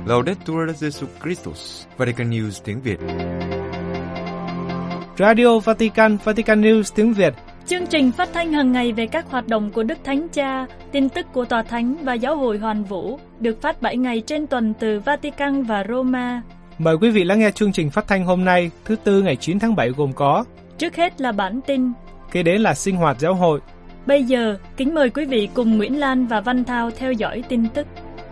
Laudetur Jesus Christus, Vatican News tiếng Việt. Radio Vatican, Vatican News tiếng Việt. Chương trình phát thanh hàng ngày về các hoạt động của Đức Thánh Cha, tin tức của Tòa Thánh và Giáo hội Hoàn Vũ, được phát 7 ngày trên tuần từ Vatican và Roma. Mời quý vị lắng nghe chương trình phát thanh hôm nay, thứ Tư ngày 9 tháng 7 gồm có: trước hết là bản tin, kế đến là sinh hoạt giáo hội. Bây giờ, kính mời quý vị cùng Nguyễn Lan và Văn Thao theo dõi tin tức.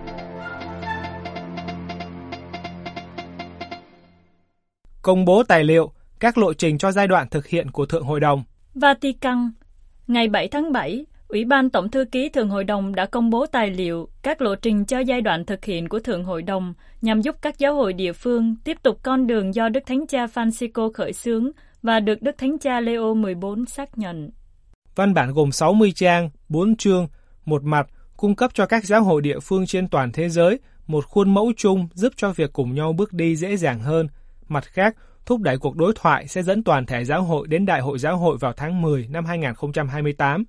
Công bố tài liệu, các lộ trình cho giai đoạn thực hiện của Thượng Hội đồng. Vatican, ngày 7 tháng 7, Ủy ban Tổng thư ký Thượng Hội đồng đã công bố tài liệu, các lộ trình cho giai đoạn thực hiện của Thượng Hội đồng nhằm giúp các giáo hội địa phương tiếp tục con đường do Đức Thánh Cha Francisco khởi xướng và được Đức Thánh Cha Leo 14 xác nhận. Văn bản gồm 60 trang, 4 chương, một mặt cung cấp cho các giáo hội địa phương trên toàn thế giới một khuôn mẫu chung giúp cho việc cùng nhau bước đi dễ dàng hơn. Mặt khác, thúc đẩy cuộc đối thoại sẽ dẫn toàn thể giáo hội đến Đại hội Giáo hội vào tháng 10 năm 2028.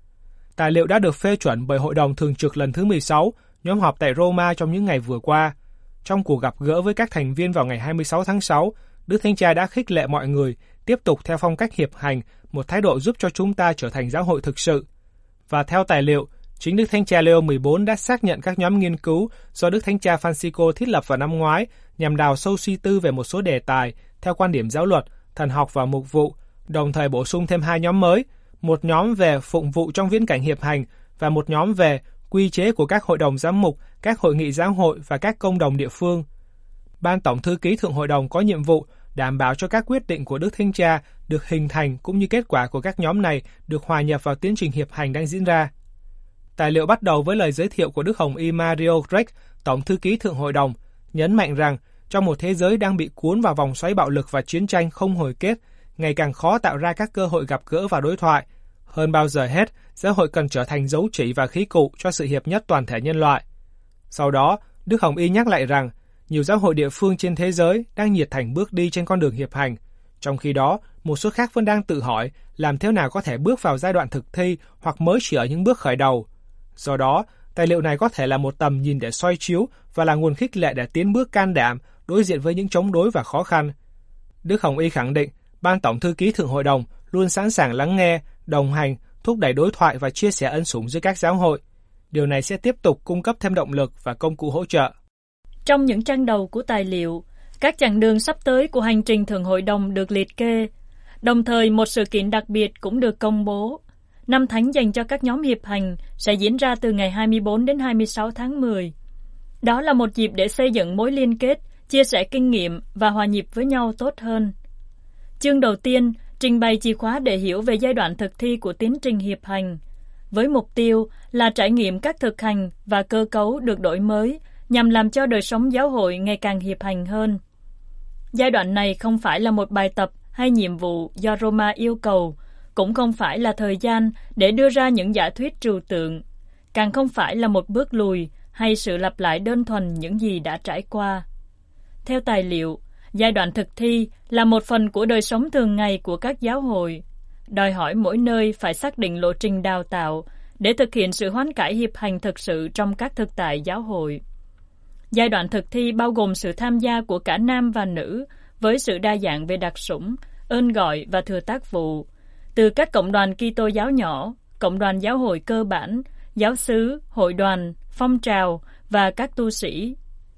Tài liệu đã được phê chuẩn bởi Hội đồng Thường trực lần thứ 16, nhóm họp tại Roma trong những ngày vừa qua. Trong cuộc gặp gỡ với các thành viên vào ngày 26 tháng 6, Đức Thánh Cha đã khích lệ mọi người tiếp tục theo phong cách hiệp hành, một thái độ giúp cho chúng ta trở thành giáo hội thực sự. Và theo tài liệu, chính Đức Thánh Cha Leo 14 đã xác nhận các nhóm nghiên cứu do Đức Thánh Cha Francisco thiết lập vào năm ngoái nhằm đào sâu suy tư về một số đề tài theo quan điểm giáo luật, thần học và mục vụ, đồng thời bổ sung thêm 2 nhóm mới, một nhóm về phụng vụ trong viễn cảnh hiệp hành và một nhóm về quy chế của các hội đồng giám mục, các hội nghị giáo hội và các công đồng địa phương. Ban Tổng thư ký Thượng Hội đồng có nhiệm vụ đảm bảo cho các quyết định của Đức Thánh Cha được hình thành cũng như kết quả của các nhóm này được hòa nhập vào tiến trình hiệp hành đang diễn ra. Tài liệu bắt đầu với lời giới thiệu của Đức Hồng Y Mario Drake, Tổng thư ký Thượng Hội đồng, nhấn mạnh rằng trong một thế giới đang bị cuốn vào vòng xoáy bạo lực và chiến tranh không hồi kết, ngày càng khó tạo ra các cơ hội gặp gỡ và đối thoại. Hơn bao giờ hết, giáo hội cần trở thành dấu chỉ và khí cụ cho sự hiệp nhất toàn thể nhân loại. Sau đó, Đức Hồng Y nhắc lại rằng nhiều giáo hội địa phương trên thế giới đang nhiệt thành bước đi trên con đường hiệp hành. Trong khi đó, một số khác vẫn đang tự hỏi làm thế nào có thể bước vào giai đoạn thực thi hoặc mới chỉ ở những bước khởi đầu. Do đó, tài liệu này có thể là một tầm nhìn để soi chiếu và là nguồn khích lệ để tiến bước can đảm đối diện với những chống đối và khó khăn. Đức Hồng Y khẳng định, Ban Tổng thư ký Thượng Hội đồng luôn sẵn sàng lắng nghe, đồng hành, thúc đẩy đối thoại và chia sẻ ân sủng giữa các giáo hội. Điều này sẽ tiếp tục cung cấp thêm động lực và công cụ hỗ trợ. Trong những trang đầu của tài liệu, các chặng đường sắp tới của hành trình Thượng Hội đồng được liệt kê. Đồng thời, một sự kiện đặc biệt cũng được công bố. Năm Thánh dành cho các nhóm hiệp hành sẽ diễn ra từ ngày 24 đến 26 tháng 10. Đó là một dịp để xây dựng mối liên kết, chia sẻ kinh nghiệm và hòa nhịp với nhau tốt hơn. Chương đầu tiên trình bày chìa khóa để hiểu về giai đoạn thực thi của tiến trình hiệp hành, với mục tiêu là trải nghiệm các thực hành và cơ cấu được đổi mới nhằm làm cho đời sống giáo hội ngày càng hiệp hành hơn. Giai đoạn này không phải là một bài tập hay nhiệm vụ do Roma yêu cầu, cũng không phải là thời gian để đưa ra những giả thuyết trừu tượng, càng không phải là một bước lùi hay sự lặp lại đơn thuần những gì đã trải qua. Theo tài liệu, giai đoạn thực thi là một phần của đời sống thường ngày của các giáo hội, đòi hỏi mỗi nơi phải xác định lộ trình đào tạo để thực hiện sự hoán cải hiệp hành thực sự trong các thực tại giáo hội. Giai đoạn thực thi bao gồm sự tham gia của cả nam và nữ với sự đa dạng về đặc sủng, ơn gọi và thừa tác vụ, từ các cộng đoàn Kitô giáo nhỏ, cộng đoàn giáo hội cơ bản, giáo xứ, hội đoàn, phong trào và các tu sĩ.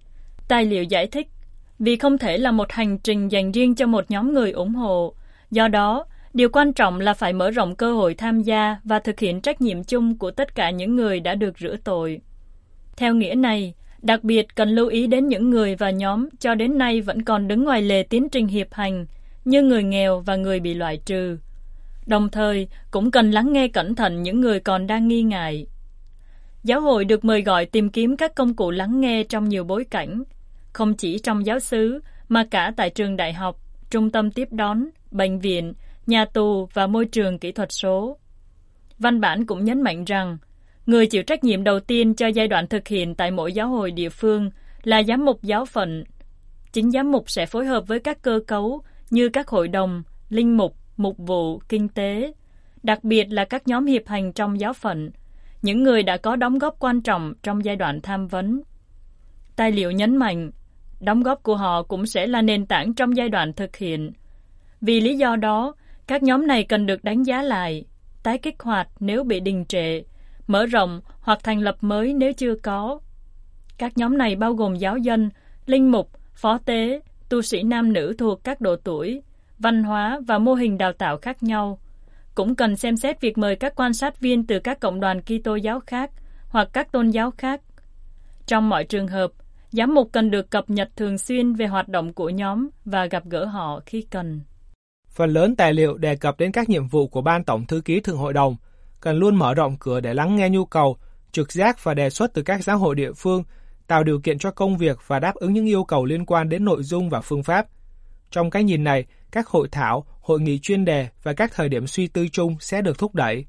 Tài liệu giải thích, vì không thể là một hành trình dành riêng cho một nhóm người ủng hộ, do đó, điều quan trọng là phải mở rộng cơ hội tham gia và thực hiện trách nhiệm chung của tất cả những người đã được rửa tội. Theo nghĩa này, đặc biệt cần lưu ý đến những người và nhóm cho đến nay vẫn còn đứng ngoài lề tiến trình hiệp hành, như người nghèo và người bị loại trừ. Đồng thời, cũng cần lắng nghe cẩn thận những người còn đang nghi ngại. Giáo hội được mời gọi tìm kiếm các công cụ lắng nghe trong nhiều bối cảnh, không chỉ trong giáo xứ, mà cả tại trường đại học, trung tâm tiếp đón, bệnh viện, nhà tù và môi trường kỹ thuật số. Văn bản cũng nhấn mạnh rằng, người chịu trách nhiệm đầu tiên cho giai đoạn thực hiện tại mỗi giáo hội địa phương là giám mục giáo phận. Chính giám mục sẽ phối hợp với các cơ cấu như các hội đồng, linh mục, mục vụ, kinh tế, đặc biệt là các nhóm hiệp hành trong giáo phận, những người đã có đóng góp quan trọng trong giai đoạn tham vấn. Tài liệu nhấn mạnh, đóng góp của họ cũng sẽ là nền tảng trong giai đoạn thực hiện. Vì lý do đó, các nhóm này cần được đánh giá lại, tái kích hoạt nếu bị đình trệ, mở rộng hoặc thành lập mới nếu chưa có. Các nhóm này bao gồm giáo dân, linh mục, phó tế, tu sĩ nam nữ thuộc các độ tuổi, văn hóa và mô hình đào tạo khác nhau. Cũng cần xem xét việc mời các quan sát viên từ các cộng đoàn Kitô giáo khác hoặc các tôn giáo khác. Trong mọi trường hợp, giám mục cần được cập nhật thường xuyên về hoạt động của nhóm và gặp gỡ họ khi cần. Phần lớn tài liệu đề cập đến các nhiệm vụ của Ban Tổng Thư ký Thượng Hội đồng, cần luôn mở rộng cửa để lắng nghe nhu cầu, trực giác và đề xuất từ các giáo hội địa phương, tạo điều kiện cho công việc và đáp ứng những yêu cầu liên quan đến nội dung và phương pháp. Trong cái nhìn này, các hội thảo, hội nghị chuyên đề và các thời điểm suy tư chung sẽ được thúc đẩy.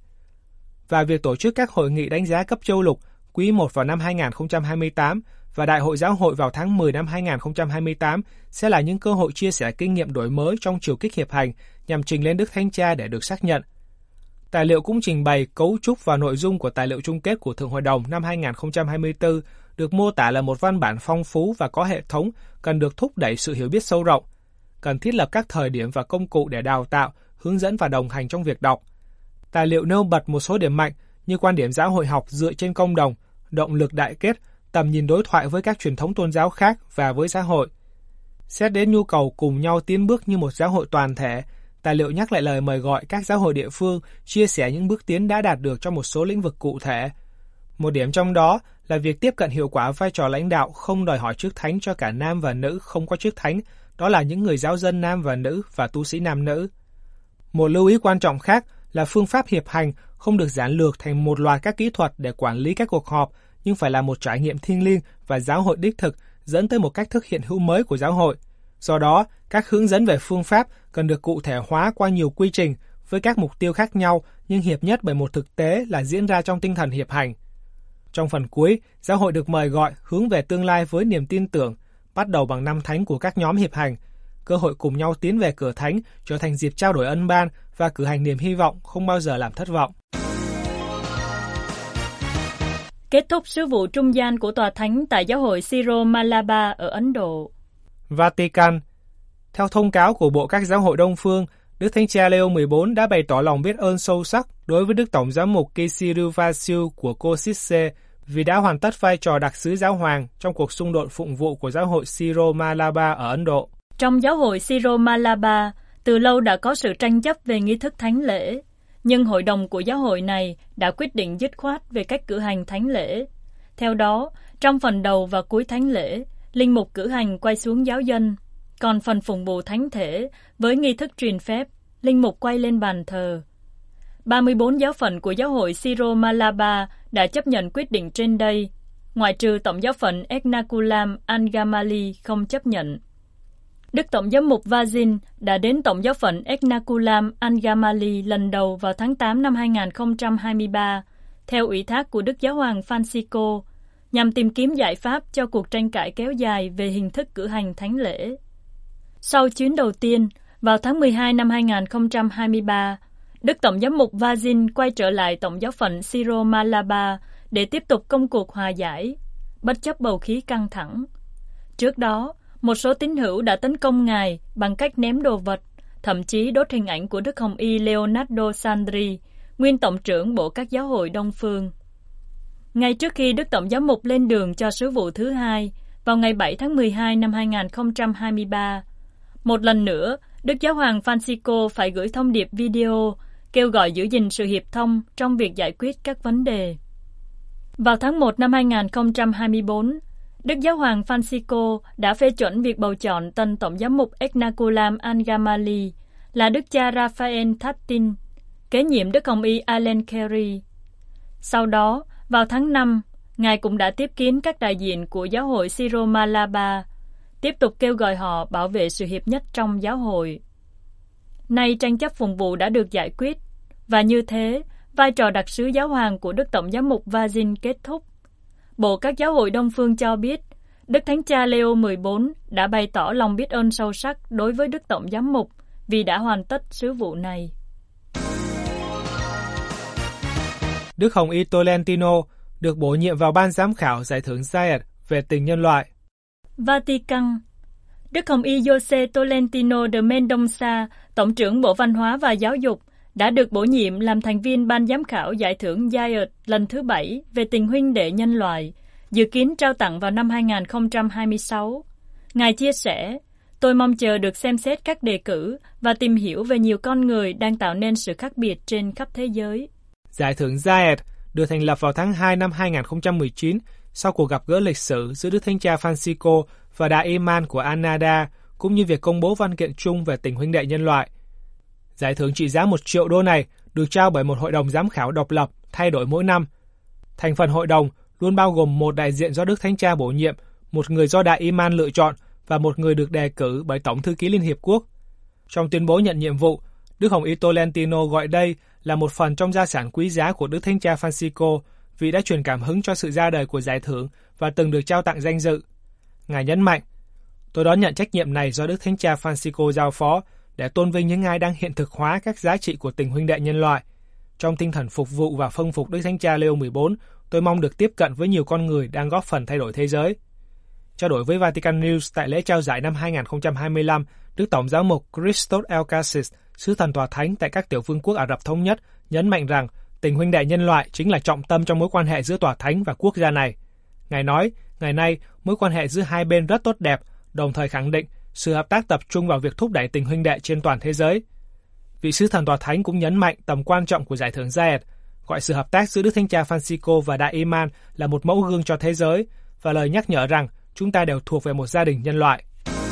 Và việc tổ chức các hội nghị đánh giá cấp châu lục quý 1 vào năm 2028 và Đại hội Giáo hội vào tháng 10 năm 2028 sẽ là những cơ hội chia sẻ kinh nghiệm đổi mới trong chiều kích hiệp hành nhằm trình lên Đức Thánh Cha để được xác nhận. Tài liệu cũng trình bày cấu trúc và nội dung của tài liệu chung kết của Thượng Hội đồng năm 2024 được mô tả là một văn bản phong phú và có hệ thống, cần được thúc đẩy sự hiểu biết sâu rộng, cần thiết lập các thời điểm và công cụ để đào tạo, hướng dẫn và đồng hành trong việc đọc. Tài liệu nêu bật một số điểm mạnh như quan điểm giáo hội học dựa trên công đồng, động lực đại kết, tầm nhìn đối thoại với các truyền thống tôn giáo khác và với xã hội. Xét đến nhu cầu cùng nhau tiến bước như một giáo hội toàn thể, tài liệu nhắc lại lời mời gọi các giáo hội địa phương chia sẻ những bước tiến đã đạt được trong một số lĩnh vực cụ thể. Một điểm trong đó là việc tiếp cận hiệu quả vai trò lãnh đạo không đòi hỏi chức thánh cho cả nam và nữ không có chức thánh, đó là những người giáo dân nam và nữ và tu sĩ nam nữ. Một lưu ý quan trọng khác là phương pháp hiệp hành không được giản lược thành một loạt các kỹ thuật để quản lý các cuộc họp, nhưng phải là một trải nghiệm thiêng liêng và giáo hội đích thực dẫn tới một cách thức hiện hữu mới của giáo hội. Do đó, các hướng dẫn về phương pháp cần được cụ thể hóa qua nhiều quy trình với các mục tiêu khác nhau nhưng hiệp nhất bởi một thực tế là diễn ra trong tinh thần hiệp hành. Trong phần cuối, giáo hội được mời gọi hướng về tương lai với niềm tin tưởng, bắt đầu bằng năm thánh của các nhóm hiệp hành, cơ hội cùng nhau tiến về cửa thánh trở thành dịp trao đổi ân ban và cử hành niềm hy vọng không bao giờ làm thất vọng. Kết thúc sứ vụ trung gian của Tòa Thánh tại giáo hội Syro-Malabar ở Ấn Độ. Vatican. Theo thông cáo của Bộ các giáo hội Đông phương, Đức Thánh Cha Leo XIV đã bày tỏ lòng biết ơn sâu sắc đối với Đức Tổng giám mục Kisiru Vasiu của Košice vì đã hoàn tất vai trò đặc sứ giáo hoàng trong cuộc xung đột phụng vụ của giáo hội Syro-Malabar ở Ấn Độ. Trong giáo hội Syro-Malabar, từ lâu đã có sự tranh chấp về nghi thức thánh lễ, nhưng hội đồng của giáo hội này đã quyết định dứt khoát về cách cử hành thánh lễ. Theo đó, trong phần đầu và cuối thánh lễ, linh mục cử hành quay xuống giáo dân, còn phần phụng vụ thánh thể với nghi thức truyền phép, linh mục quay lên bàn thờ. 34 giáo phận của giáo hội Syro-Malabar đã chấp nhận quyết định trên đây, ngoại trừ tổng giáo phận Ernakulam Angamali không chấp nhận. Đức Tổng giám mục Vazin đã đến Tổng giáo phận Ernakulam Angamali lần đầu vào tháng 8 năm 2023, theo ủy thác của Đức Giáo hoàng Francisco, nhằm tìm kiếm giải pháp cho cuộc tranh cãi kéo dài về hình thức cử hành thánh lễ. Sau chuyến đầu tiên, vào tháng 12 năm 2023, Đức Tổng giám mục Vazin quay trở lại Tổng giáo phận Syro-Malabar để tiếp tục công cuộc hòa giải, bất chấp bầu khí căng thẳng. Trước đó, một số tín hữu đã tấn công Ngài bằng cách ném đồ vật, thậm chí đốt hình ảnh của Đức Hồng Y Leonardo Sandri, nguyên Tổng trưởng Bộ các giáo hội Đông phương. Ngay trước khi Đức Tổng giám mục lên đường cho sứ vụ thứ hai, vào ngày 7 tháng 12 năm 2023, một lần nữa, Đức Giáo hoàng Francisco phải gửi thông điệp video kêu gọi giữ gìn sự hiệp thông trong việc giải quyết các vấn đề. Vào tháng 1 năm 2024, Đức Giáo hoàng Francisco đã phê chuẩn việc bầu chọn tân Tổng giám mục Ernakulam Angamali là Đức cha Raphael Thattin, kế nhiệm Đức Hồng Y Alan Carey. Sau đó, vào tháng 5, Ngài cũng đã tiếp kiến các đại diện của giáo hội Syro-Malabar, tiếp tục kêu gọi họ bảo vệ sự hiệp nhất trong giáo hội. Nay tranh chấp phụng vụ đã được giải quyết, và như thế, vai trò đặc sứ giáo hoàng của Đức Tổng giám mục Vazin kết thúc. Bộ các giáo hội Đông phương cho biết, Đức Thánh Cha Leo XIV đã bày tỏ lòng biết ơn sâu sắc đối với Đức Tổng giám mục vì đã hoàn tất sứ vụ này. Đức Hồng Y Tolentino được bổ nhiệm vào ban giám khảo giải thưởng Zayed về tình nhân loại. Vatican. Đức Hồng Y Jose Tolentino de Mendonça, Tổng trưởng Bộ Văn hóa và Giáo dục, đã được bổ nhiệm làm thành viên ban giám khảo giải thưởng Zayed lần thứ 7 về tình huynh đệ nhân loại, dự kiến trao tặng vào năm 2026. Ngài chia sẻ, tôi mong chờ được xem xét các đề cử và tìm hiểu về nhiều con người đang tạo nên sự khác biệt trên khắp thế giới. Giải thưởng Zayed được thành lập vào tháng 2 năm 2019 sau cuộc gặp gỡ lịch sử giữa Đức Thánh Cha Francisco và Đại Imam của An-Nada, cũng như việc công bố văn kiện chung về tình huynh đệ nhân loại. Giải thưởng trị giá 1 triệu đô này được trao bởi một hội đồng giám khảo độc lập, thay đổi mỗi năm. Thành phần hội đồng luôn bao gồm một đại diện do Đức Thánh Cha bổ nhiệm, một người do Đại Imam lựa chọn và một người được đề cử bởi Tổng thư ký Liên Hiệp Quốc. Trong tuyên bố nhận nhiệm vụ, Đức Hồng Y Tolentino gọi đây là một phần trong gia sản quý giá của Đức Thánh Cha Francisco vì đã truyền cảm hứng cho sự ra đời của giải thưởng và từng được trao tặng danh dự. Ngài nhấn mạnh, tôi đón nhận trách nhiệm này do Đức Thánh Cha Francisco giao phó để tôn vinh những ai đang hiện thực hóa các giá trị của tình huynh đệ nhân loại. Trong tinh thần phục vụ và khâm phục Đức Thánh Cha Leo 14, tôi mong được tiếp cận với nhiều con người đang góp phần thay đổi thế giới. Trao đổi với Vatican News tại lễ trao giải năm 2025, Đức Tổng giáo mục Christos Elcasis, sứ thần tòa thánh tại các tiểu vương quốc Ả Rập Thống Nhất, nhấn mạnh rằng tình huynh đệ nhân loại chính là trọng tâm trong mối quan hệ giữa tòa thánh và quốc gia này. Ngài nói, ngày nay, mối quan hệ giữa hai bên rất tốt đẹp, đồng thời khẳng định sự hợp tác tập trung vào việc thúc đẩy tình huynh đệ trên toàn thế giới. Vị sứ thần tòa thánh cũng nhấn mạnh tầm quan trọng của giải thưởng Zayed, gọi sự hợp tác giữa Đức Thánh Cha Francisco và Đại Imam là một mẫu gương cho thế giới và lời nhắc nhở rằng chúng ta đều thuộc về một gia đình nhân loại.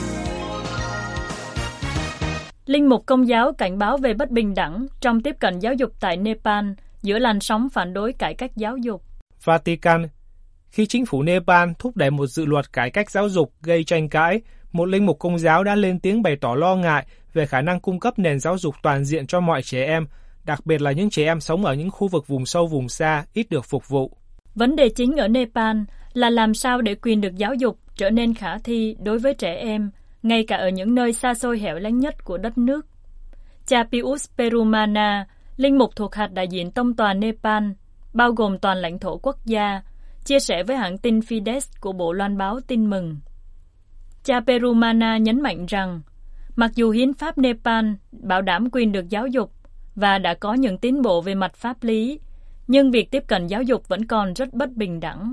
Linh mục Công giáo cảnh báo về bất bình đẳng trong tiếp cận giáo dục tại Nepal giữa làn sóng phản đối cải cách giáo dục. Vatican. Khi chính phủ Nepal thúc đẩy một dự luật cải cách giáo dục gây tranh cãi, một linh mục Công giáo đã lên tiếng bày tỏ lo ngại về khả năng cung cấp nền giáo dục toàn diện cho mọi trẻ em, đặc biệt là những trẻ em sống ở những khu vực vùng sâu vùng xa, ít được phục vụ. Vấn đề chính ở Nepal là làm sao để quyền được giáo dục trở nên khả thi đối với trẻ em, ngay cả ở những nơi xa xôi hẻo lánh nhất của đất nước. Cha Pius Perumana, linh mục thuộc hạt đại diện tông tòa Nepal, bao gồm toàn lãnh thổ quốc gia, chia sẻ với hãng tin Fides của Bộ Loan báo tin mừng. Cha Perumana nhấn mạnh rằng, mặc dù hiến pháp Nepal bảo đảm quyền được giáo dục và đã có những tiến bộ về mặt pháp lý, nhưng việc tiếp cận giáo dục vẫn còn rất bất bình đẳng.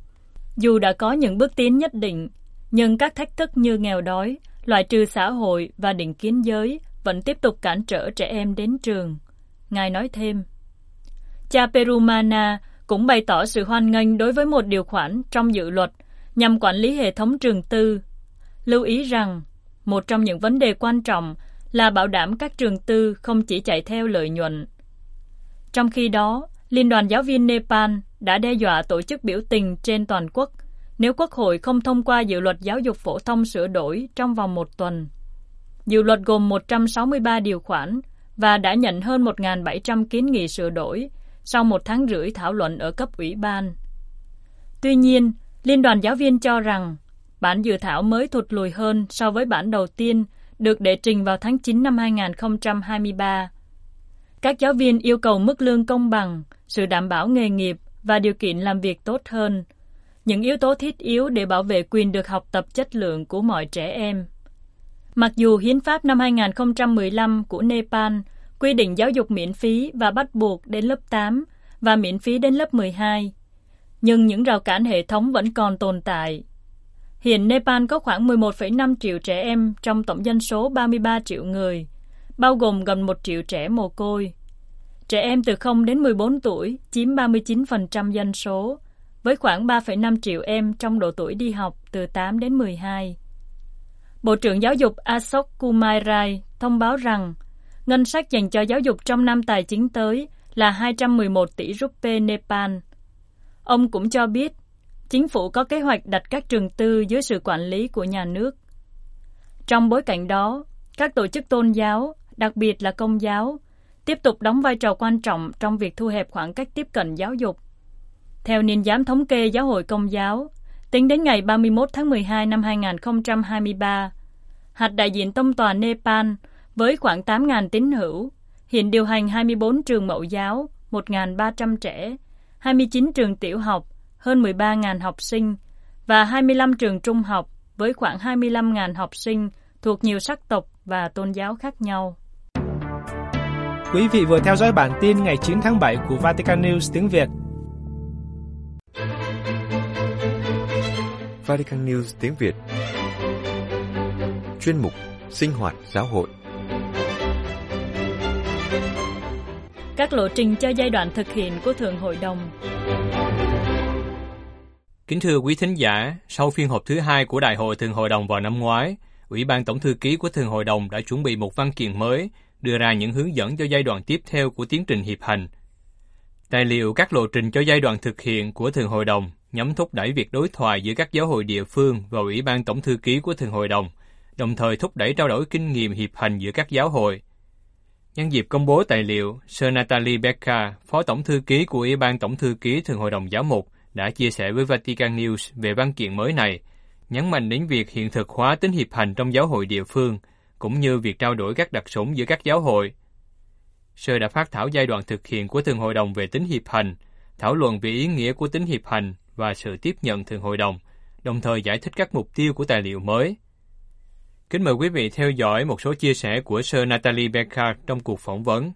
Dù đã có những bước tiến nhất định, nhưng các thách thức như nghèo đói, loại trừ xã hội và định kiến giới vẫn tiếp tục cản trở trẻ em đến trường. Ngài nói thêm, cha Perumana cũng bày tỏ sự hoan nghênh đối với một điều khoản trong dự luật nhằm quản lý hệ thống trường tư. Lưu ý rằng, một trong những vấn đề quan trọng là bảo đảm các trường tư không chỉ chạy theo lợi nhuận. Trong khi đó, Liên đoàn Giáo viên Nepal đã đe dọa tổ chức biểu tình trên toàn quốc nếu Quốc hội không thông qua dự luật giáo dục phổ thông sửa đổi trong vòng 1 tuần. Dự luật gồm 163 điều khoản và đã nhận hơn 1.700 kiến nghị sửa đổi sau 1 tháng rưỡi thảo luận ở cấp ủy ban. Tuy nhiên, Liên đoàn Giáo viên cho rằng bản dự thảo mới thụt lùi hơn so với bản đầu tiên được đệ trình vào tháng 9 năm 2023. Các giáo viên yêu cầu mức lương công bằng, sự đảm bảo nghề nghiệp và điều kiện làm việc tốt hơn, những yếu tố thiết yếu để bảo vệ quyền được học tập chất lượng của mọi trẻ em. Mặc dù hiến pháp năm 2015 của Nepal quy định giáo dục miễn phí và bắt buộc đến lớp 8 và miễn phí đến lớp 12, nhưng những rào cản hệ thống vẫn còn tồn tại. Hiện Nepal có khoảng 11,5 triệu trẻ em trong tổng dân số 33 triệu người, bao gồm gần 1 triệu trẻ mồ côi. Trẻ em từ 0 đến 14 tuổi chiếm 39% dân số, với khoảng 3,5 triệu em trong độ tuổi đi học từ 8 đến 12. Bộ trưởng Giáo dục Ashok Kumar Rai thông báo rằng ngân sách dành cho giáo dục trong năm tài chính tới là 211 tỷ rupee Nepal. Ông cũng cho biết, chính phủ có kế hoạch đặt các trường tư dưới sự quản lý của nhà nước. Trong bối cảnh đó, các tổ chức tôn giáo, đặc biệt là Công giáo, tiếp tục đóng vai trò quan trọng trong việc thu hẹp khoảng cách tiếp cận giáo dục. Theo Niên giám thống kê Giáo hội Công giáo, tính đến ngày 31 tháng 12 năm 2023, hạt đại diện tông tòa Nepal với khoảng 8.000 tín hữu hiện điều hành 24 trường mẫu giáo, 1.300 trẻ, 29 trường tiểu học, hơn 13.000 học sinh và 25 trường trung học với khoảng 25.000 học sinh thuộc nhiều sắc tộc và tôn giáo khác nhau. Quý vị vừa theo dõi bản tin ngày 9 tháng 7 của Vatican News tiếng Việt. Vatican News tiếng Việt. Chuyên mục Sinh hoạt giáo hội. Các lộ trình cho giai đoạn thực hiện của Thượng Hội đồng. Kính thưa quý thính giả, sau phiên họp thứ 2 của Đại hội Thượng Hội đồng vào năm ngoái, Ủy ban Tổng thư ký của Thượng Hội đồng đã chuẩn bị một văn kiện mới, đưa ra những hướng dẫn cho giai đoạn tiếp theo của tiến trình hiệp hành. Tài liệu các lộ trình cho giai đoạn thực hiện của Thượng Hội đồng nhằm thúc đẩy việc đối thoại giữa các giáo hội địa phương và Ủy ban Tổng thư ký của Thượng Hội đồng thời thúc đẩy trao đổi kinh nghiệm hiệp hành giữa các giáo hội. Nhân dịp công bố tài liệu, Sir Natalie Becker, Phó Tổng thư ký của Ủy ban Tổng thư ký Thượng Hội đồng Giáo mục, đã chia sẻ với Vatican News về văn kiện mới này, nhấn mạnh đến việc hiện thực hóa tính hiệp hành trong giáo hội địa phương, cũng như việc trao đổi các đặc sủng giữa các giáo hội. Sir đã phát thảo giai đoạn thực hiện của Thượng Hội đồng về tính hiệp hành, thảo luận về ý nghĩa của tính hiệp hành và sự tiếp nhận Thượng Hội đồng thời giải thích các mục tiêu của tài liệu mới. Kính mời quý vị theo dõi một số chia sẻ của Sir Natalie Becker trong cuộc phỏng vấn.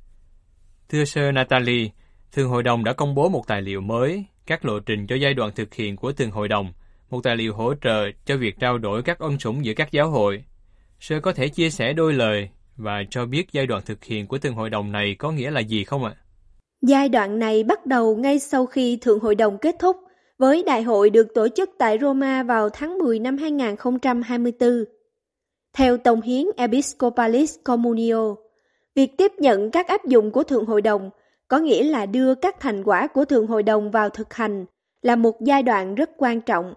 Thưa Sir Natalie, Thượng Hội đồng đã công bố một tài liệu mới, các lộ trình cho giai đoạn thực hiện của Thượng Hội đồng, một tài liệu hỗ trợ cho việc trao đổi các ân sủng giữa các giáo hội. Sir có thể chia sẻ đôi lời và cho biết giai đoạn thực hiện của Thượng Hội đồng này có nghĩa là gì không ạ? Giai đoạn này bắt đầu ngay sau khi Thượng Hội đồng kết thúc, với đại hội được tổ chức tại Roma vào tháng 10 năm 2024. Theo Tông hiến Episcopalis Communio, việc tiếp nhận các áp dụng của Thượng Hội đồng có nghĩa là đưa các thành quả của Thượng Hội đồng vào thực hành, là một giai đoạn rất quan trọng.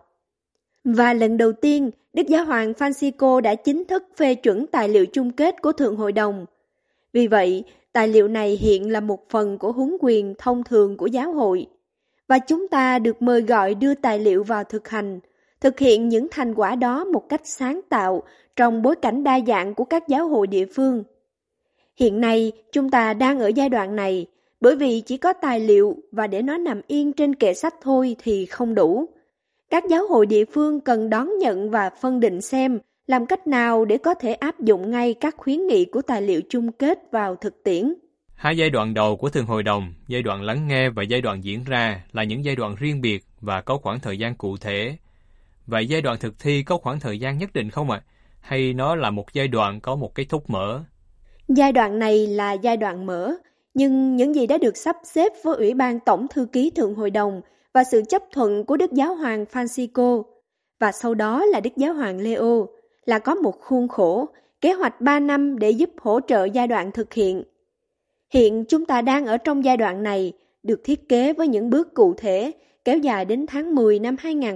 Và lần đầu tiên, Đức Giáo hoàng Francisco đã chính thức phê chuẩn tài liệu chung kết của Thượng Hội đồng. Vì vậy, tài liệu này hiện là một phần của huấn quyền thông thường của giáo hội, và chúng ta được mời gọi đưa tài liệu vào thực hành, thực hiện những thành quả đó một cách sáng tạo trong bối cảnh đa dạng của các giáo hội địa phương. Hiện nay, chúng ta đang ở giai đoạn này, bởi vì chỉ có tài liệu và để nó nằm yên trên kệ sách thôi thì không đủ. Các giáo hội địa phương cần đón nhận và phân định xem làm cách nào để có thể áp dụng ngay các khuyến nghị của tài liệu chung kết vào thực tiễn. Hai giai đoạn đầu của Thượng Hội đồng, giai đoạn lắng nghe và giai đoạn diễn ra là những giai đoạn riêng biệt và có khoảng thời gian cụ thể. Vậy giai đoạn thực thi có khoảng thời gian nhất định không ạ? Hay nó là một giai đoạn có một cái thúc mở? Giai đoạn này là giai đoạn mở, nhưng những gì đã được sắp xếp với Ủy ban Tổng thư ký Thượng Hội đồng và sự chấp thuận của Đức Giáo hoàng Francisco, và sau đó là Đức Giáo hoàng Leo, là có một khuôn khổ, kế hoạch 3 năm để giúp hỗ trợ giai đoạn thực hiện. Hiện chúng ta đang ở trong giai đoạn này, được thiết kế với những bước cụ thể, kéo dài đến tháng 10 năm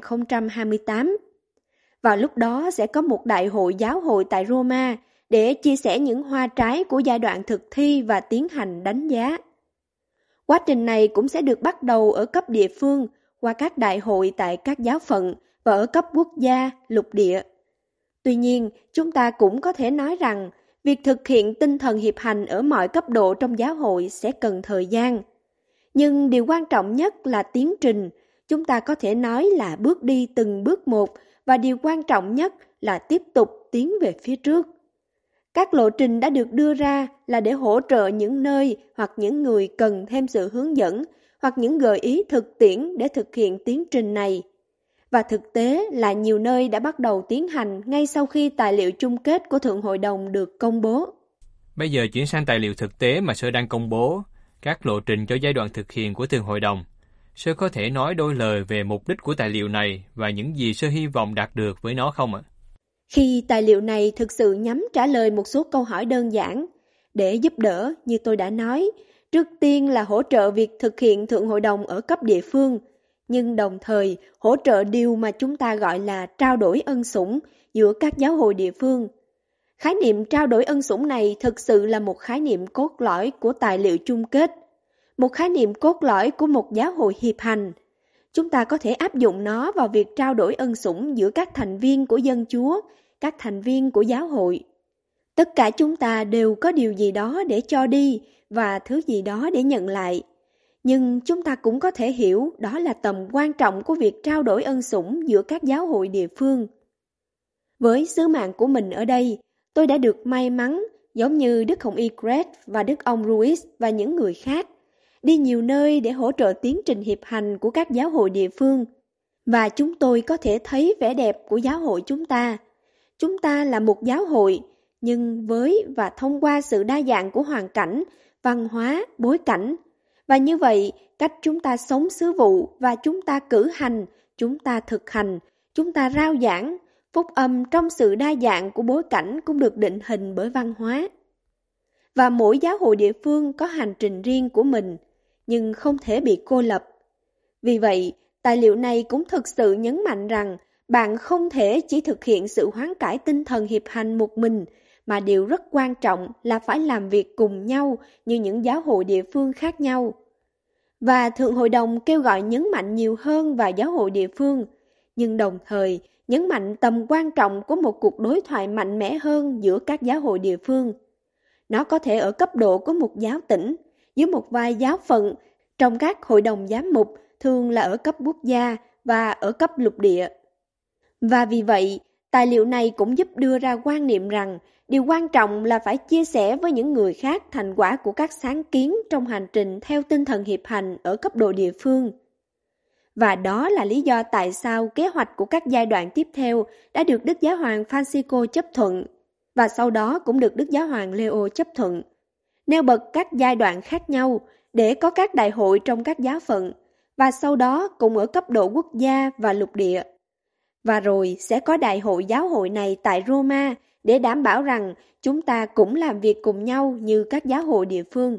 2028. Vào lúc đó sẽ có một đại hội giáo hội tại Roma để chia sẻ những hoa trái của giai đoạn thực thi và tiến hành đánh giá. Quá trình này cũng sẽ được bắt đầu ở cấp địa phương qua các đại hội tại các giáo phận và ở cấp quốc gia, lục địa. Tuy nhiên, chúng ta cũng có thể nói rằng việc thực hiện tinh thần hiệp hành ở mọi cấp độ trong giáo hội sẽ cần thời gian. Nhưng điều quan trọng nhất là tiến trình, chúng ta có thể nói là bước đi từng bước một, và điều quan trọng nhất là tiếp tục tiến về phía trước. Các lộ trình đã được đưa ra là để hỗ trợ những nơi hoặc những người cần thêm sự hướng dẫn hoặc những gợi ý thực tiễn để thực hiện tiến trình này. Và thực tế là nhiều nơi đã bắt đầu tiến hành ngay sau khi tài liệu chung kết của Thượng Hội đồng được công bố. Bây giờ chuyển sang tài liệu thực tế mà Sir đang công bố, các lộ trình cho giai đoạn thực hiện của Thượng Hội đồng. Sir có thể nói đôi lời về mục đích của tài liệu này và những gì Sir hy vọng đạt được với nó không ạ? Khi tài liệu này thực sự nhắm trả lời một số câu hỏi đơn giản, để giúp đỡ, như tôi đã nói, trước tiên là hỗ trợ việc thực hiện Thượng Hội đồng ở cấp địa phương, nhưng đồng thời hỗ trợ điều mà chúng ta gọi là trao đổi ân sủng giữa các giáo hội địa phương. Khái niệm trao đổi ân sủng này thực sự là một khái niệm cốt lõi của tài liệu chung kết, một khái niệm cốt lõi của một giáo hội hiệp hành. Chúng ta có thể áp dụng nó vào việc trao đổi ân sủng giữa các thành viên của dân Chúa, các thành viên của giáo hội. Tất cả chúng ta đều có điều gì đó để cho đi và thứ gì đó để nhận lại. Nhưng chúng ta cũng có thể hiểu đó là tầm quan trọng của việc trao đổi ân sủng giữa các giáo hội địa phương. Với sứ mạng của mình ở đây, tôi đã được may mắn, giống như Đức Hồng Y Greg và Đức ông Ruiz và những người khác, đi nhiều nơi để hỗ trợ tiến trình hiệp hành của các giáo hội địa phương. Và chúng tôi có thể thấy vẻ đẹp của giáo hội chúng ta. Chúng ta là một giáo hội, nhưng với và thông qua sự đa dạng của hoàn cảnh, văn hóa, bối cảnh. Và như vậy, cách chúng ta sống sứ vụ và chúng ta cử hành, chúng ta thực hành, chúng ta rao giảng, phúc âm trong sự đa dạng của bối cảnh cũng được định hình bởi văn hóa. Và mỗi giáo hội địa phương có hành trình riêng của mình, nhưng không thể bị cô lập. Vì vậy, tài liệu này cũng thực sự nhấn mạnh rằng bạn không thể chỉ thực hiện sự hoán cải tinh thần hiệp hành một mình, mà điều rất quan trọng là phải làm việc cùng nhau như những giáo hội địa phương khác nhau. Và Thượng Hội đồng kêu gọi nhấn mạnh nhiều hơn vào giáo hội địa phương, nhưng đồng thời nhấn mạnh tầm quan trọng của một cuộc đối thoại mạnh mẽ hơn giữa các giáo hội địa phương. Nó có thể ở cấp độ của một giáo tỉnh, dưới một vài giáo phận, trong các hội đồng giám mục, thường là ở cấp quốc gia và ở cấp lục địa. Và vì vậy, tài liệu này cũng giúp đưa ra quan niệm rằng điều quan trọng là phải chia sẻ với những người khác thành quả của các sáng kiến trong hành trình theo tinh thần hiệp hành ở cấp độ địa phương. Và đó là lý do tại sao kế hoạch của các giai đoạn tiếp theo đã được Đức Giáo hoàng Francisco chấp thuận, và sau đó cũng được Đức Giáo hoàng Leo chấp thuận, nêu bật các giai đoạn khác nhau để có các đại hội trong các giáo phận, và sau đó cũng ở cấp độ quốc gia và lục địa. Và rồi sẽ có đại hội giáo hội này tại Roma để đảm bảo rằng chúng ta cũng làm việc cùng nhau như các giáo hội địa phương.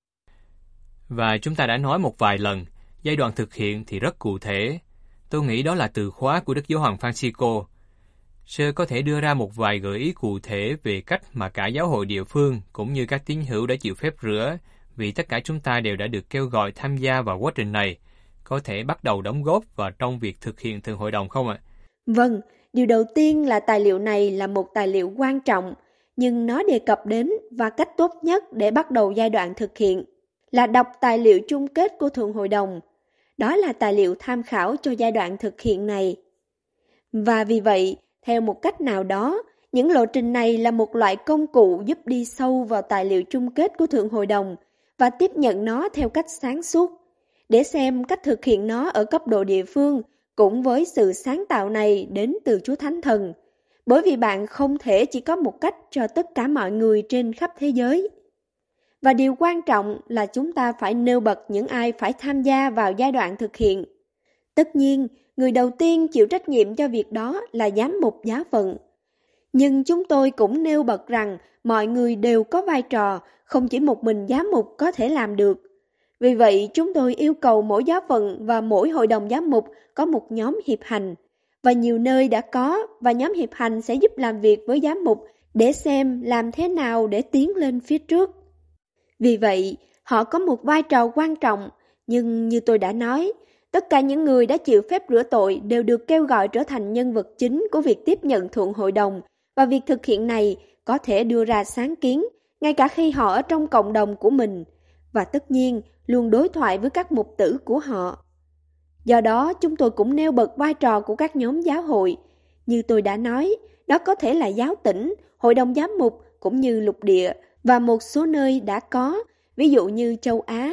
Và chúng ta đã nói một vài lần, giai đoạn thực hiện thì rất cụ thể. Tôi nghĩ đó là từ khóa của Đức Giáo hoàng Francisco. Sơ có thể đưa ra một vài gợi ý cụ thể về cách mà cả giáo hội địa phương cũng như các tín hữu đã chịu phép rửa, vì tất cả chúng ta đều đã được kêu gọi tham gia vào quá trình này, có thể bắt đầu đóng góp vào trong việc thực hiện Thượng Hội đồng không ạ? Vâng, điều đầu tiên là tài liệu này là một tài liệu quan trọng, nhưng nó đề cập đến và cách tốt nhất để bắt đầu giai đoạn thực hiện là đọc tài liệu chung kết của Thượng Hội đồng. Đó là tài liệu tham khảo cho giai đoạn thực hiện này. Và vì vậy, theo một cách nào đó, những lộ trình này là một loại công cụ giúp đi sâu vào tài liệu chung kết của Thượng Hội đồng và tiếp nhận nó theo cách sáng suốt, để xem cách thực hiện nó ở cấp độ địa phương cũng với sự sáng tạo này đến từ Chúa Thánh Thần, bởi vì bạn không thể chỉ có một cách cho tất cả mọi người trên khắp thế giới. Và điều quan trọng là chúng ta phải nêu bật những ai phải tham gia vào giai đoạn thực hiện. Tất nhiên, người đầu tiên chịu trách nhiệm cho việc đó là giám mục giáo phận. Nhưng chúng tôi cũng nêu bật rằng mọi người đều có vai trò, không chỉ một mình giám mục có thể làm được. Vì vậy, chúng tôi yêu cầu mỗi giáo phận và mỗi hội đồng giám mục có một nhóm hiệp hành. Và nhiều nơi đã có, và nhóm hiệp hành sẽ giúp làm việc với giám mục để xem làm thế nào để tiến lên phía trước. Vì vậy, họ có một vai trò quan trọng, nhưng như tôi đã nói, tất cả những người đã chịu phép rửa tội đều được kêu gọi trở thành nhân vật chính của việc tiếp nhận Thượng Hội đồng, và việc thực hiện này có thể đưa ra sáng kiến, ngay cả khi họ ở trong cộng đồng của mình, và tất nhiên luôn đối thoại với các mục tử của họ. Do đó, chúng tôi cũng nêu bật vai trò của các nhóm giáo hội. Như tôi đã nói, đó có thể là giáo tỉnh, hội đồng giám mục cũng như lục địa, và một số nơi đã có, ví dụ như châu Á,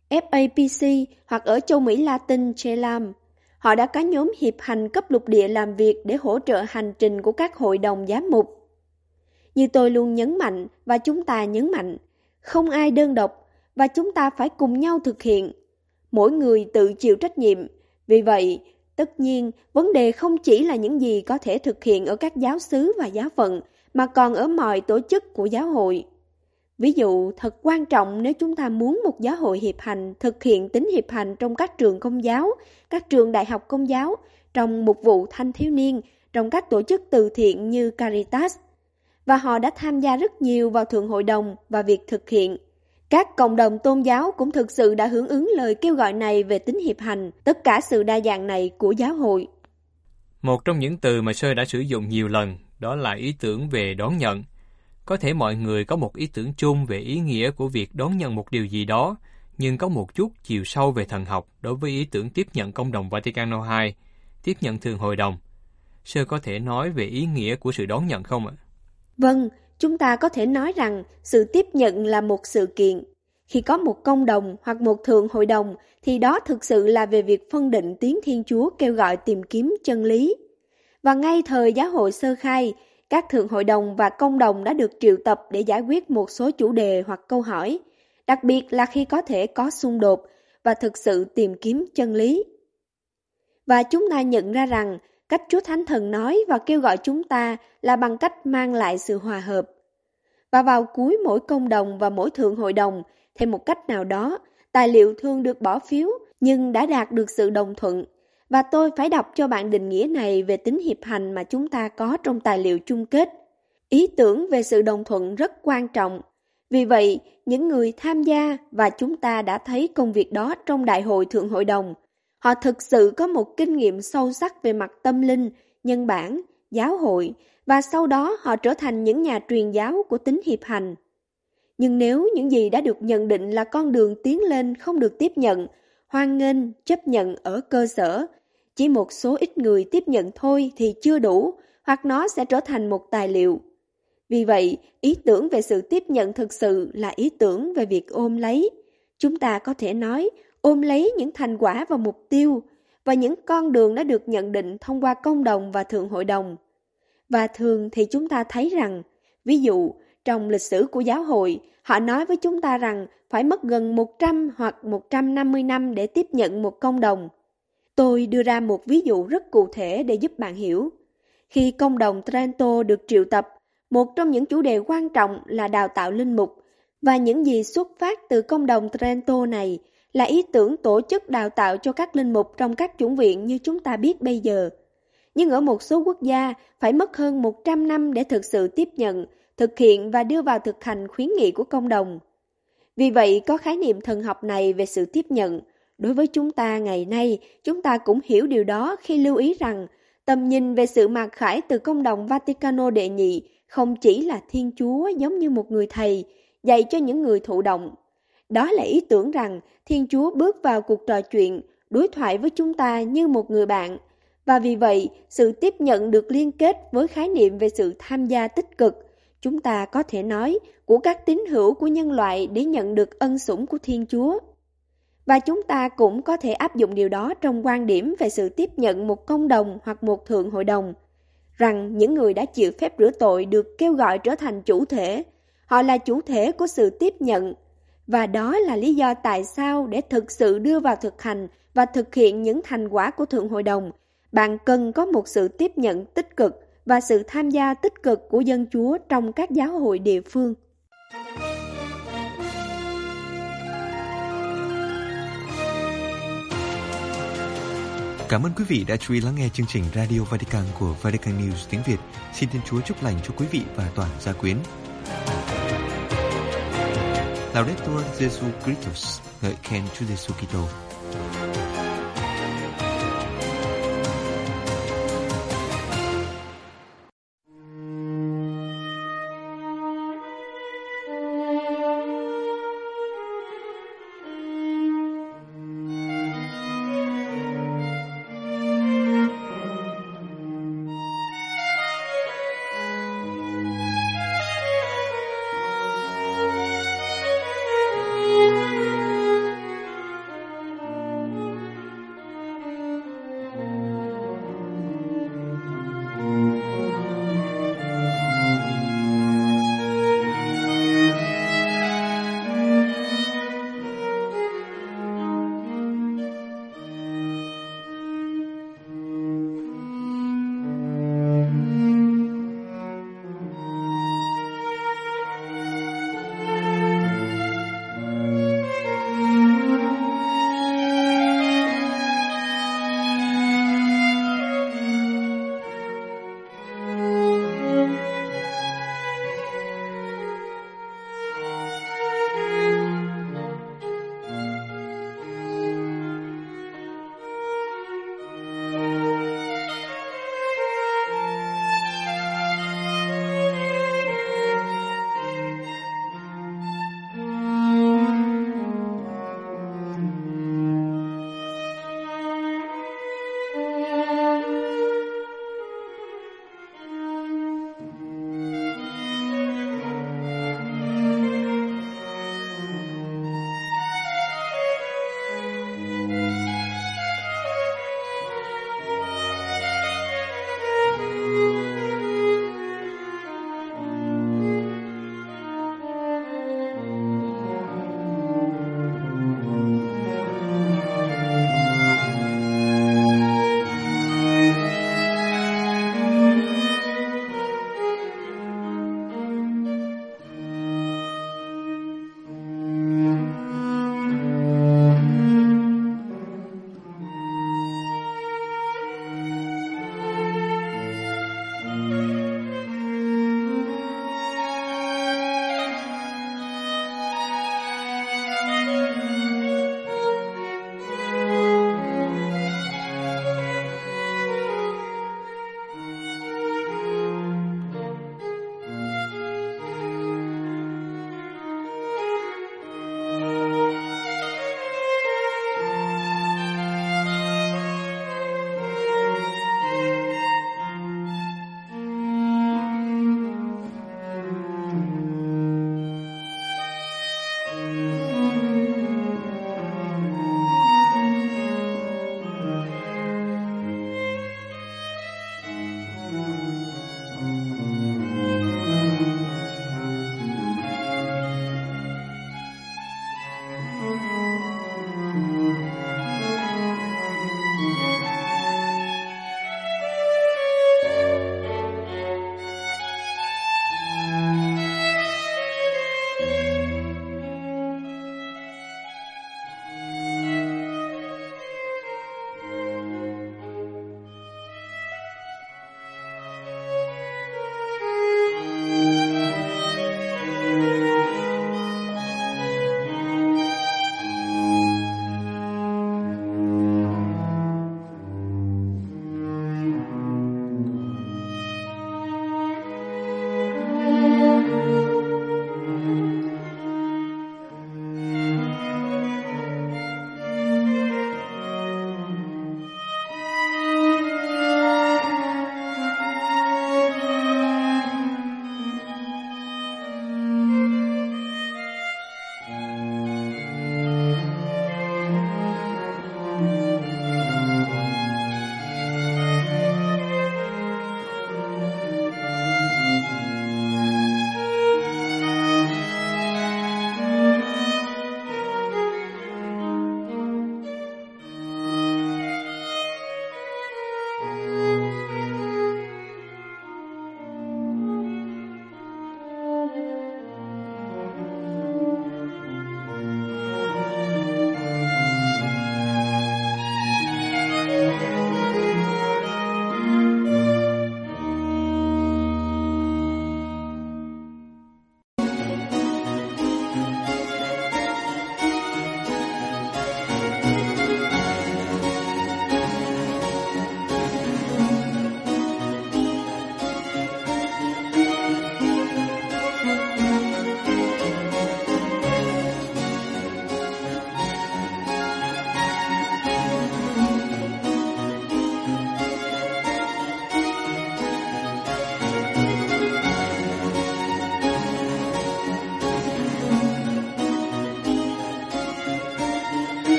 FAPC hoặc ở châu Mỹ Latin, CHELAM. Họ đã có nhóm hiệp hành cấp lục địa làm việc để hỗ trợ hành trình của các hội đồng giám mục. Như tôi luôn nhấn mạnh và chúng ta nhấn mạnh, không ai đơn độc và chúng ta phải cùng nhau thực hiện. Mỗi người tự chịu trách nhiệm. Vì vậy, tất nhiên, vấn đề không chỉ là những gì có thể thực hiện ở các giáo xứ và giáo phận, mà còn ở mọi tổ chức của giáo hội. Ví dụ, thật quan trọng nếu chúng ta muốn một giáo hội hiệp hành thực hiện tính hiệp hành trong các trường công giáo, các trường đại học công giáo, trong mục vụ thanh thiếu niên, trong các tổ chức từ thiện như Caritas. Và họ đã tham gia rất nhiều vào Thượng Hội đồng và việc thực hiện. Các cộng đồng tôn giáo cũng thực sự đã hưởng ứng lời kêu gọi này về tính hiệp hành, tất cả sự đa dạng này của giáo hội. Một trong những từ mà Sơ đã sử dụng nhiều lần, đó là ý tưởng về đón nhận. Có thể mọi người có một ý tưởng chung về ý nghĩa của việc đón nhận một điều gì đó, nhưng có một chút chiều sâu về thần học đối với ý tưởng tiếp nhận Công đồng Vatican II, tiếp nhận Thượng Hội đồng. Sơ có thể nói về ý nghĩa của sự đón nhận không ạ? Vâng, chúng ta có thể nói rằng sự tiếp nhận là một sự kiện. Khi có một công đồng hoặc một thượng hội đồng thì đó thực sự là về việc phân định tiếng Thiên Chúa kêu gọi tìm kiếm chân lý. Và ngay thời giáo hội sơ khai, các thượng hội đồng và công đồng đã được triệu tập để giải quyết một số chủ đề hoặc câu hỏi, đặc biệt là khi có thể có xung đột và thực sự tìm kiếm chân lý. Và chúng ta nhận ra rằng cách Chúa Thánh Thần nói và kêu gọi chúng ta là bằng cách mang lại sự hòa hợp. Và vào cuối mỗi công đồng và mỗi thượng hội đồng, theo một cách nào đó, tài liệu thường được bỏ phiếu nhưng đã đạt được sự đồng thuận. Và tôi phải đọc cho bạn định nghĩa này về tính hiệp hành mà chúng ta có trong tài liệu chung kết. Ý tưởng về sự đồng thuận rất quan trọng. Vì vậy, những người tham gia và chúng ta đã thấy công việc đó trong Đại hội Thượng Hội đồng. Họ thực sự có một kinh nghiệm sâu sắc về mặt tâm linh, nhân bản, giáo hội và sau đó họ trở thành những nhà truyền giáo của tính hiệp hành. Nhưng nếu những gì đã được nhận định là con đường tiến lên không được tiếp nhận, hoan nghênh, chấp nhận ở cơ sở, chỉ một số ít người tiếp nhận thôi thì chưa đủ, hoặc nó sẽ trở thành một tài liệu. Vì vậy, ý tưởng về sự tiếp nhận thực sự là ý tưởng về việc ôm lấy. Chúng ta có thể nói, ôm lấy những thành quả và mục tiêu, và những con đường đã được nhận định thông qua công đồng và thượng hội đồng. Và thường thì chúng ta thấy rằng, ví dụ, trong lịch sử của giáo hội, họ nói với chúng ta rằng phải mất gần 100 hoặc 150 năm để tiếp nhận một công đồng. Tôi đưa ra một ví dụ rất cụ thể để giúp bạn hiểu. Khi công đồng Trento được triệu tập, một trong những chủ đề quan trọng là đào tạo linh mục, và những gì xuất phát từ công đồng Trento này là ý tưởng tổ chức đào tạo cho các linh mục trong các chủng viện như chúng ta biết bây giờ. Nhưng ở một số quốc gia phải mất hơn 100 năm để thực sự tiếp nhận, thực hiện và đưa vào thực hành khuyến nghị của công đồng. Vì vậy, có khái niệm thần học này về sự tiếp nhận. Đối với chúng ta ngày nay, chúng ta cũng hiểu điều đó khi lưu ý rằng tầm nhìn về sự mặc khải từ công đồng Vaticano đệ nhị không chỉ là Thiên Chúa giống như một người thầy, dạy cho những người thụ động. Đó là ý tưởng rằng Thiên Chúa bước vào cuộc trò chuyện, đối thoại với chúng ta như một người bạn. Và vì vậy, sự tiếp nhận được liên kết với khái niệm về sự tham gia tích cực, chúng ta có thể nói, của các tín hữu của nhân loại để nhận được ân sủng của Thiên Chúa. Và chúng ta cũng có thể áp dụng điều đó trong quan điểm về sự tiếp nhận một công đồng hoặc một thượng hội đồng, rằng những người đã chịu phép rửa tội được kêu gọi trở thành chủ thể. Họ là chủ thể của sự tiếp nhận. Và đó là lý do tại sao để thực sự đưa vào thực hành và thực hiện những thành quả của thượng hội đồng, bạn cần có một sự tiếp nhận tích cực và sự tham gia tích cực của dân Chúa trong các giáo hội địa phương. Cảm ơn quý vị đã chú ý lắng nghe chương trình Radio Vatican của Vatican News tiếng Việt. Xin Thiên Chúa chúc lành cho quý vị và toàn gia quyến. Laudetur Jesu Christus, ngợi khen Chúa Giêsu Kitô.